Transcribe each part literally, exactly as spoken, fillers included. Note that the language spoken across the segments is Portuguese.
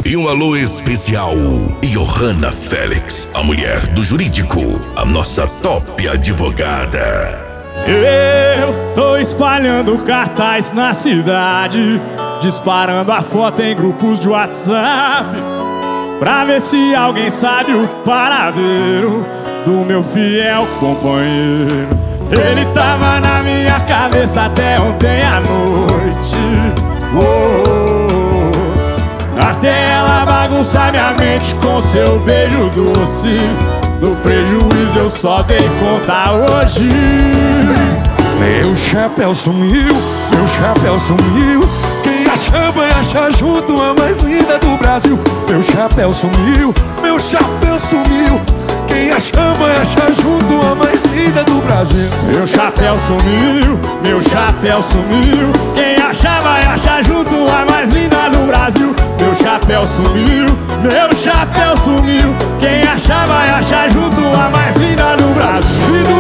E um alô especial, Johanna Félix, a mulher do jurídico, a nossa top advogada. Eu tô espalhando cartaz na cidade, disparando a foto em grupos de WhatsApp, pra ver se alguém sabe o paradeiro do meu fiel companheiro. Ele tava na minha cabeça até ontem à noite, oh, até ela bagunçar minha mente com seu beijo doce. Do prejuízo eu só dei conta hoje. Meu chapéu sumiu, meu chapéu sumiu. Quem achar vai achar junto a mais linda do Brasil. Meu chapéu sumiu, meu chapéu sumiu. Quem achar vai achar junto a mais linda do Brasil. Meu chapéu sumiu, meu chapéu sumiu. Quem achar vai achar junto a mais linda do Brasil. Meu chapéu sumiu, meu chapéu sumiu. Quem achar vai achar junto a mais linda do Brasil. E do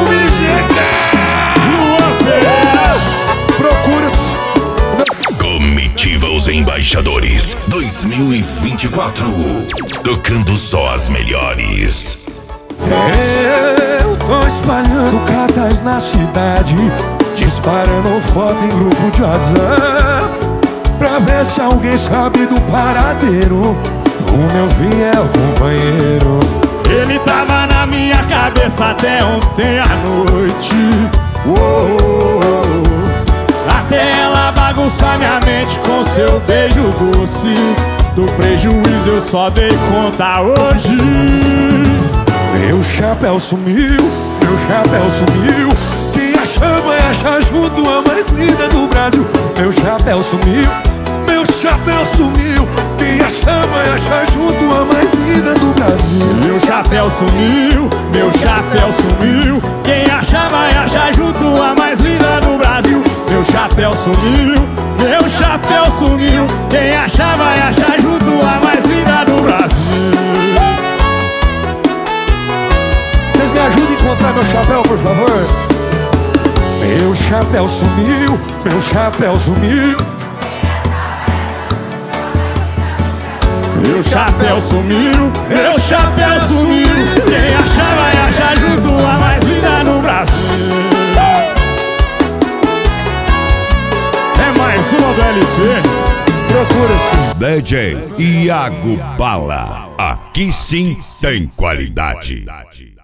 Procura-se Comitiva Os Embaixadores dois mil e vinte e quatro, tocando só as melhores. Eu tô espalhando cartaz na cidade, disparando foto em grupo de WhatsApp, pra ver se alguém sabe do paradeiro do meu fiel companheiro. Ele tava na minha cabeça até ontem à noite, oh, até ela bagunçar minha mente com seu beijo doce. Do prejuízo eu só dei conta hoje. Meu chapéu sumiu, meu chapéu sumiu. Quem achar vai achar junto a mais linda do Brasil. Meu chapéu sumiu, meu chapéu sumiu. Quem achar vai achar junto a mais linda do Brasil. Meu chapéu sumiu, meu chapéu sumiu. Quem achar vai achar junto a mais linda do Brasil. Meu chapéu sumiu, meu chapéu sumiu. Quem achar vai achar junto a mais linda do Brasil. Vocês me ajudem a encontrar meu chapéu, por favor. Meu chapéu sumiu, meu chapéu sumiu. Meu chapéu sumiu, meu chapéu sumiu. Quem achar vai achar junto a mais linda no Brasil. É mais uma do L P. Procura-se D J Iago Bala, aqui sim tem qualidade.